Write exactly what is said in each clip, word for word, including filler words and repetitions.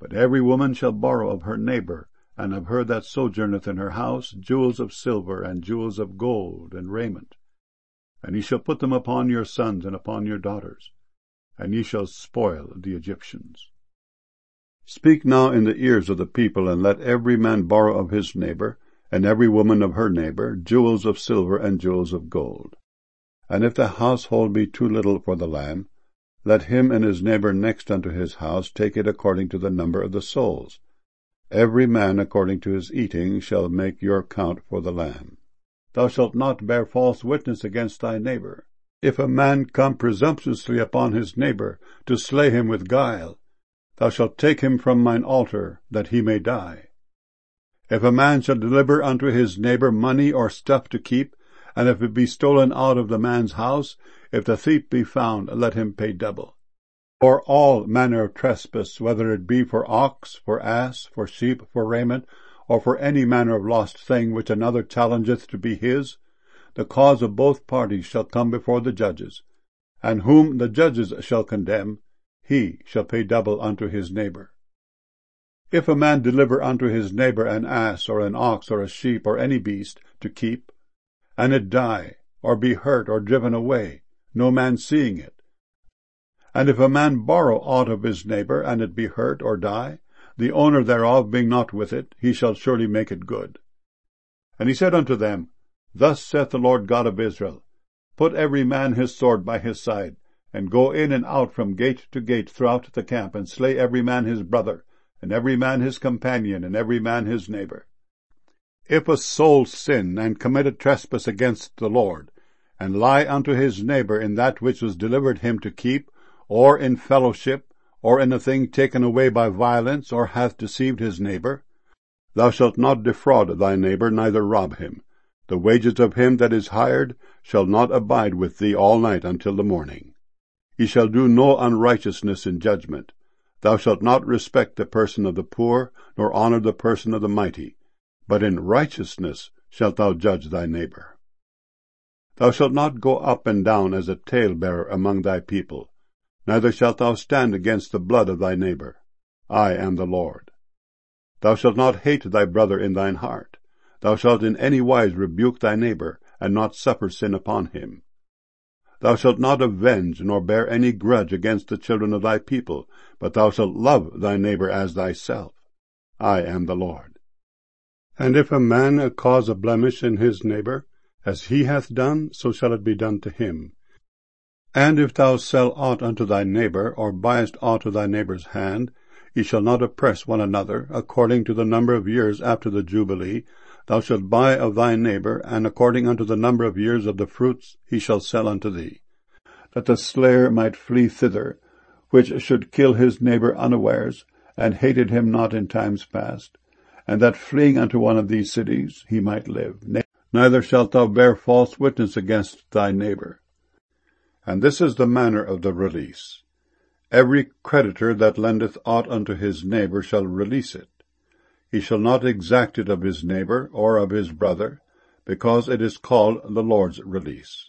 But every woman shall borrow of her neighbor, and of her that sojourneth in her house, jewels of silver, and jewels of gold, and raiment. And ye shall put them upon your sons and upon your daughters, and ye shall spoil the Egyptians. Speak now in the ears of the people, and let every man borrow of his neighbor, and every woman of her neighbor, jewels of silver and jewels of gold. And if the household be too little for the lamb, let him and his neighbor next unto his house take it according to the number of the souls. Every man according to his eating shall make your count for the lamb. Thou shalt not bear false witness against thy neighbor. If a man come presumptuously upon his neighbor, to slay him with guile, thou shalt take him from mine altar, that he may die. If a man shall deliver unto his neighbor money or stuff to keep, and if it be stolen out of the man's house, if the thief be found, let him pay double. For all manner of trespass, whether it be for ox, for ass, for sheep, for raiment, or for any manner of lost thing which another challengeth to be his, the cause of both parties shall come before the judges, and whom the judges shall condemn, he shall pay double unto his neighbor. If a man deliver unto his neighbor an ass, or an ox, or a sheep, or any beast, to keep, and it die, or be hurt, or driven away, no man seeing it, and if a man borrow aught of his neighbor, and it be hurt, or die, the owner thereof being not with it, he shall surely make it good. And he said unto them, Thus saith the Lord God of Israel, Put every man his sword by his side, and go in and out from gate to gate throughout the camp, and slay every man his brother, and every man his companion, and every man his neighbor. If a soul sin, and commit a trespass against the Lord, and lie unto his neighbor in that which was delivered him to keep, or in fellowship, or in a thing taken away by violence, or hath deceived his neighbor, thou shalt not defraud thy neighbor, neither rob him. The wages of him that is hired shall not abide with thee all night until the morning. Ye shall do no unrighteousness in judgment. Thou shalt not respect the person of the poor, nor honor the person of the mighty, but in righteousness shalt thou judge thy neighbor. Thou shalt not go up and down as a talebearer among thy people, neither shalt thou stand against the blood of thy neighbor. I am the Lord. Thou shalt not hate thy brother in thine heart. Thou shalt in any wise rebuke thy neighbor, and not suffer sin upon him. Thou shalt not avenge, nor bear any grudge against the children of thy people, but thou shalt love thy neighbor as thyself. I am the Lord. And if a man cause a blemish in his neighbor, as he hath done, so shall it be done to him. And if thou sell aught unto thy neighbor, or buyest aught of thy neighbor's hand, ye shall not oppress one another. According to the number of years after the Jubilee, thou shalt buy of thy neighbor, and according unto the number of years of the fruits he shall sell unto thee, that the slayer might flee thither, which should kill his neighbor unawares, and hated him not in times past, and that fleeing unto one of these cities he might live. Neither shalt thou bear false witness against thy neighbor. And this is the manner of the release. Every creditor that lendeth aught unto his neighbor shall release it. He shall not exact it of his neighbor or of his brother, because it is called the Lord's release.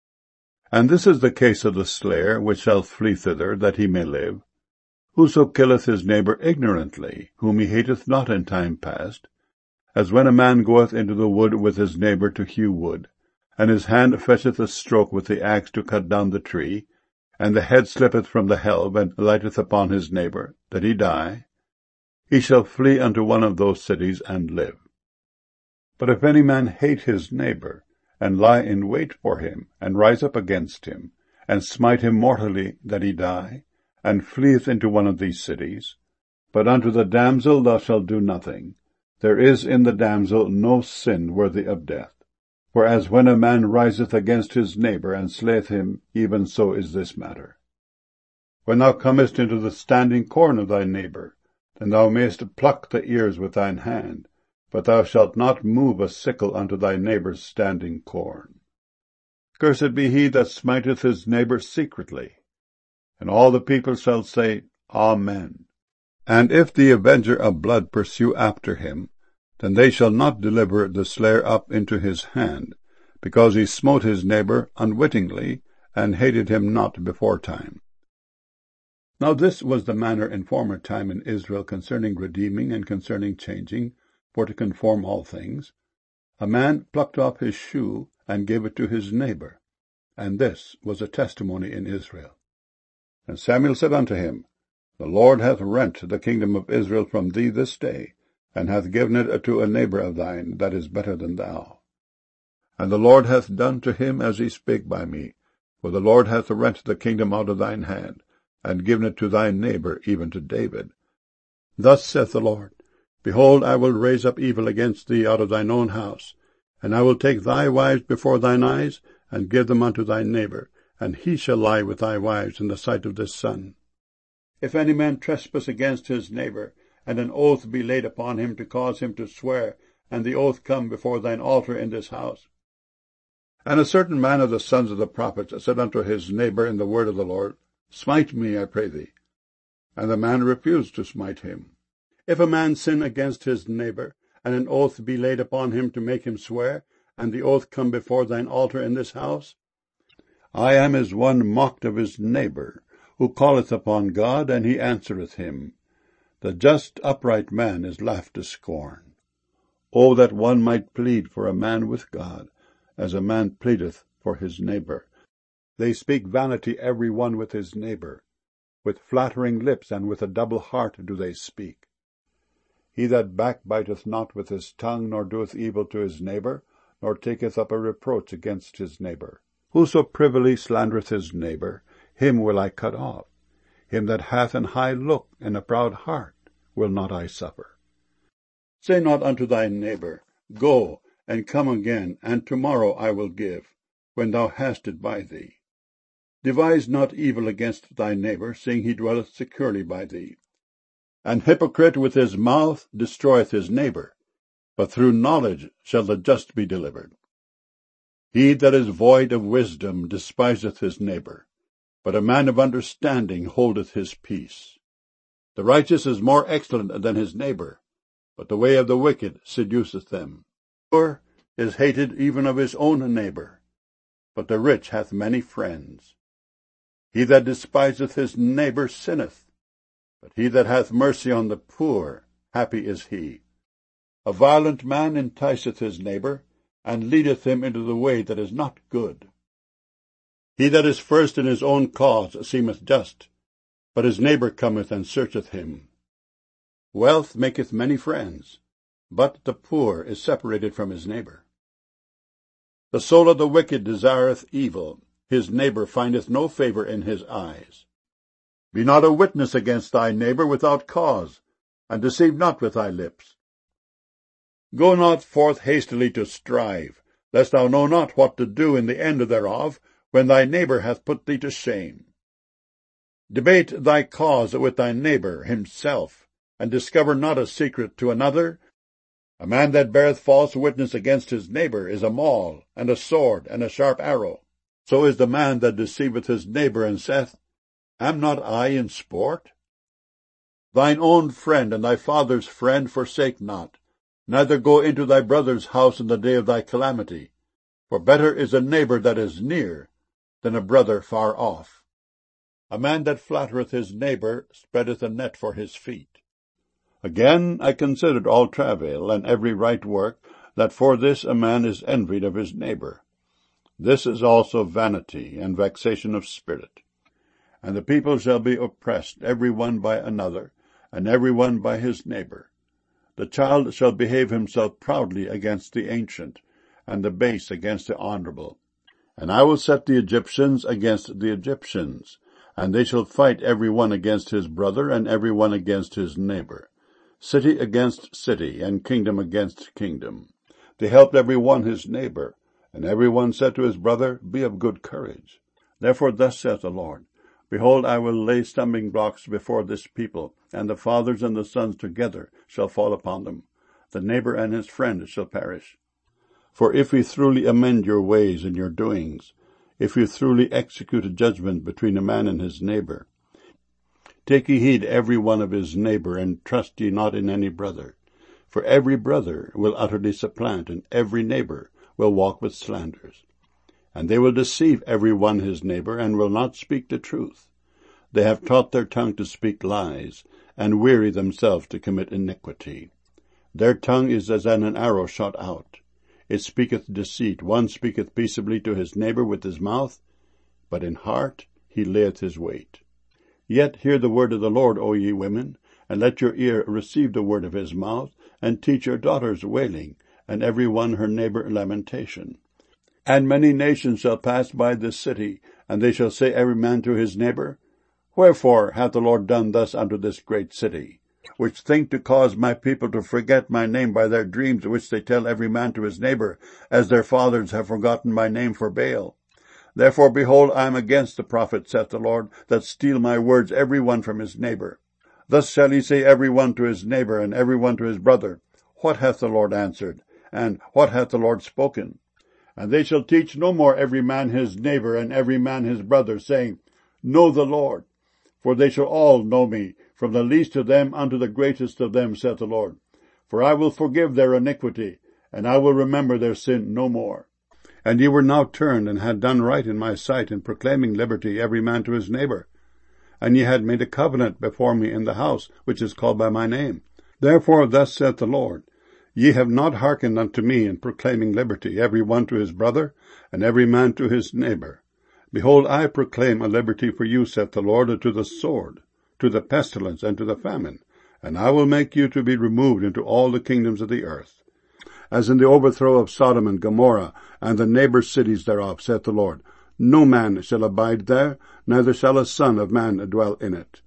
And this is the case of the slayer, which shall flee thither, that he may live. Whoso killeth his neighbor ignorantly, whom he hateth not in time past, as when a man goeth into the wood with his neighbor to hew wood, and his hand fetcheth a stroke with the axe to cut down the tree, and the head slippeth from the helve, and lighteth upon his neighbor, that he die, he shall flee unto one of those cities, and live. But if any man hate his neighbor, and lie in wait for him, and rise up against him, and smite him mortally, that he die, and fleeth into one of these cities, but unto the damsel thou shalt do nothing, there is in the damsel no sin worthy of death. For as when a man riseth against his neighbor, and slayeth him, even so is this matter. When thou comest into the standing corn of thy neighbor, then thou mayest pluck the ears with thine hand, but thou shalt not move a sickle unto thy neighbor's standing corn. Cursed be he that smiteth his neighbor secretly. And all the people shall say, Amen. And if the avenger of blood pursue after him, then they shall not deliver the slayer up into his hand, because he smote his neighbor unwittingly, and hated him not beforetime. Now this was the manner in former time in Israel concerning redeeming and concerning changing, for to conform all things. A man plucked off his shoe, and gave it to his neighbor. And this was a testimony in Israel. And Samuel said unto him, The Lord hath rent the kingdom of Israel from thee this day, and hath given it to a neighbor of thine that is better than thou. And the Lord hath done to him as he spake by me, for the Lord hath rent the kingdom out of thine hand, and given it to thy neighbor, even to David. Thus saith the Lord, Behold, I will raise up evil against thee out of thine own house, and I will take thy wives before thine eyes, and give them unto thy neighbor, and he shall lie with thy wives in the sight of this sun. If any man trespass against his neighbor, and an oath be laid upon him to cause him to swear, and the oath come before thine altar in this house. And a certain man of the sons of the prophets said unto his neighbor in the word of the Lord, Smite me, I pray thee. And the man refused to smite him. If a man sin against his neighbor, and an oath be laid upon him to make him swear, and the oath come before thine altar in this house, I am as one mocked of his neighbor, who calleth upon God, and he answereth him. The just upright man is laughed to scorn. O that one might plead for a man with God, as a man pleadeth for his neighbor. They speak vanity every one with his neighbor. With flattering lips and with a double heart do they speak. He that backbiteth not with his tongue, nor doeth evil to his neighbor, nor taketh up a reproach against his neighbor. Whoso privily slandereth his neighbor, him will I cut off. Him that hath an high look and a proud heart will not I suffer. Say not unto thy neighbor, Go, and come again, and tomorrow I will give, when thou hast it by thee. Devise not evil against thy neighbor, seeing he dwelleth securely by thee. An hypocrite with his mouth destroyeth his neighbor, but through knowledge shall the just be delivered. He that is void of wisdom despiseth his neighbor, but a man of understanding holdeth his peace. The righteous is more excellent than his neighbor, but the way of the wicked seduceth them. The poor is hated even of his own neighbor, but the rich hath many friends. He that despiseth his neighbor sinneth, but he that hath mercy on the poor, happy is he. A violent man enticeth his neighbor, and leadeth him into the way that is not good. He that is first in his own cause seemeth just, but his neighbor cometh and searcheth him. Wealth maketh many friends, but the poor is separated from his neighbor. The soul of the wicked desireth evil, his neighbor findeth no favor in his eyes. Be not a witness against thy neighbor without cause, and deceive not with thy lips. Go not forth hastily to strive, lest thou know not what to do in the end thereof, when thy neighbor hath put thee to shame. Debate thy cause with thy neighbor himself, and discover not a secret to another. A man that beareth false witness against his neighbor is a maul, and a sword, and a sharp arrow. So is the man that deceiveth his neighbor, and saith, Am not I in sport? Thine own friend and thy father's friend forsake not, neither go into thy brother's house in the day of thy calamity. For better is a neighbor that is near than a brother far off. A man that flattereth his neighbor spreadeth a net for his feet. Again I considered all travail and every right work, that for this a man is envied of his neighbor. This is also vanity and vexation of spirit. And the people shall be oppressed, every one by another, and every one by his neighbor. The child shall behave himself proudly against the ancient, and the base against the honorable. And I will set the Egyptians against the Egyptians, and they shall fight every one against his brother, and every one against his neighbor. City against city, and kingdom against kingdom. They helped every one his neighbor, and every one said to his brother, Be of good courage. Therefore thus saith the Lord, Behold, I will lay stumbling blocks before this people, and the fathers and the sons together shall fall upon them. The neighbor and his friend shall perish. For if ye truly amend your ways and your doings, if you truly execute a judgment between a man and his neighbor, take ye heed every one of his neighbor, and trust ye not in any brother. For every brother will utterly supplant, and every neighbor will walk with slanders. And they will deceive every one his neighbor, and will not speak the truth. They have taught their tongue to speak lies, and weary themselves to commit iniquity. Their tongue is as an arrow shot out. It speaketh deceit. One speaketh peaceably to his neighbor with his mouth, but in heart he layeth his wait. Yet hear the word of the Lord, O ye women, and let your ear receive the word of his mouth, and teach your daughters wailing, and every one her neighbor lamentation. And many nations shall pass by this city, and they shall say every man to his neighbor, Wherefore hath the Lord done thus unto this great city, which think to cause my people to forget my name by their dreams, which they tell every man to his neighbor, as their fathers have forgotten my name for Baal? Therefore, behold, I am against the prophets, saith the Lord, that steal my words every one from his neighbor. Thus shall he say every one to his neighbor, and every one to his brother, What hath the Lord answered? And what hath the Lord spoken? And they shall teach no more every man his neighbor, and every man his brother, saying, Know the Lord. For they shall all know me, from the least of them unto the greatest of them, saith the Lord. For I will forgive their iniquity, and I will remember their sin no more. And ye were now turned, and had done right in my sight, in proclaiming liberty every man to his neighbor. And ye had made a covenant before me in the house, which is called by my name. Therefore thus saith the Lord, Ye have not hearkened unto me in proclaiming liberty, every one to his brother, and every man to his neighbor. Behold, I proclaim a liberty for you, saith the Lord, to the sword, to the pestilence, and to the famine, and I will make you to be removed into all the kingdoms of the earth. As in the overthrow of Sodom and Gomorrah, and the neighbor cities thereof, saith the Lord, no man shall abide there, neither shall a son of man dwell in it.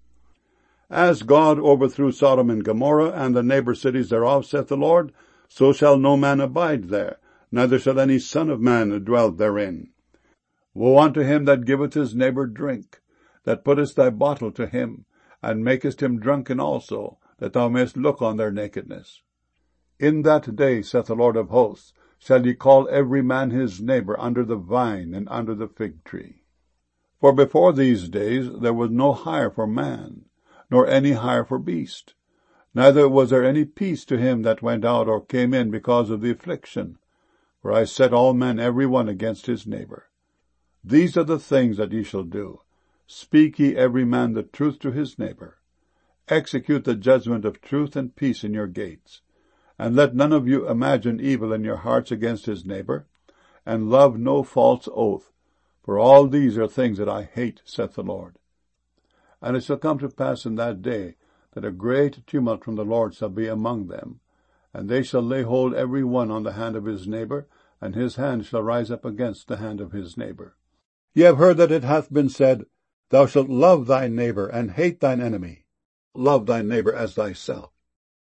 As God overthrew Sodom and Gomorrah, and the neighbor cities thereof, saith the Lord, so shall no man abide there, neither shall any son of man dwell therein. Woe unto him that giveth his neighbor drink, that puttest thy bottle to him, and makest him drunken also, that thou mayest look on their nakedness. In that day, saith the Lord of hosts, shall ye call every man his neighbor under the vine and under the fig tree. For before these days there was no hire for man, nor any hire for beast, neither was there any peace to him that went out or came in because of the affliction. For I set all men every one against his neighbor. These are the things that ye shall do. Speak ye every man the truth to his neighbor. Execute the judgment of truth and peace in your gates. And let none of you imagine evil in your hearts against his neighbor, and love no false oath. For all these are things that I hate, saith the Lord. And it shall come to pass in that day, that a great tumult from the Lord shall be among them, and they shall lay hold every one on the hand of his neighbor, and his hand shall rise up against the hand of his neighbor. Ye have heard that it hath been said, Thou shalt love thy neighbor, and hate thine enemy. Love thy neighbor as thyself.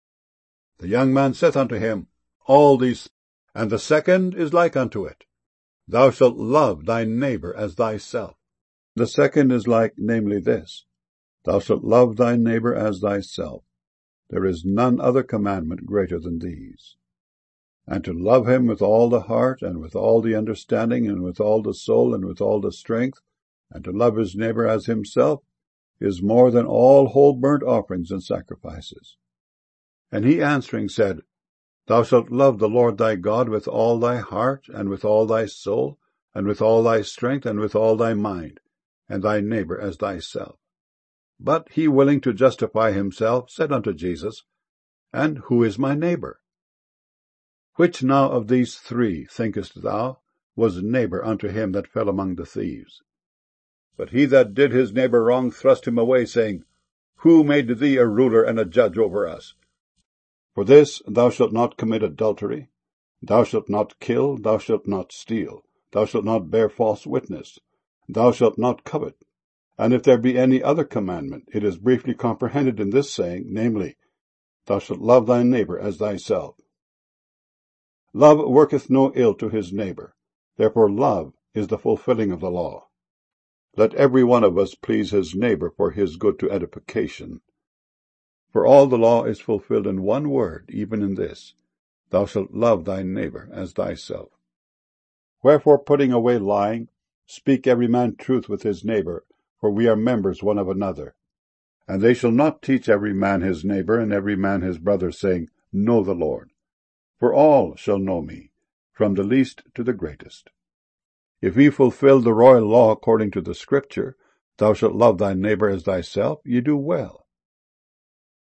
The young man saith unto him, All these, and the second is like unto it. Thou shalt love thy neighbor as thyself. The second is like, namely this, Thou shalt love thy neighbor as thyself. There is none other commandment greater than these. And to love him with all the heart, and with all the understanding, and with all the soul, and with all the strength, and to love his neighbor as himself, is more than all whole burnt offerings and sacrifices. And he answering said, Thou shalt love the Lord thy God with all thy heart, and with all thy soul, and with all thy strength, and with all thy mind, and thy neighbor as thyself. But he, willing to justify himself, said unto Jesus, And who is my neighbor? Which now of these three, thinkest thou, was neighbor unto him that fell among the thieves? But he that did his neighbor wrong thrust him away, saying, Who made thee a ruler and a judge over us? For this, thou shalt not commit adultery, thou shalt not kill, thou shalt not steal, thou shalt not bear false witness, thou shalt not covet. And if there be any other commandment, it is briefly comprehended in this saying, namely, Thou shalt love thy neighbor as thyself. Love worketh no ill to his neighbor, therefore love is the fulfilling of the law. Let every one of us please his neighbor for his good to edification. For all the law is fulfilled in one word, even in this, Thou shalt love thy neighbor as thyself. Wherefore, putting away lying, speak every man truth with his neighbor, for we are members one of another. And they shall not teach every man his neighbor, and every man his brother, saying, Know the Lord. For all shall know me, from the least to the greatest. If we fulfill the royal law according to the Scripture, Thou shalt love thy neighbour as thyself, ye do well.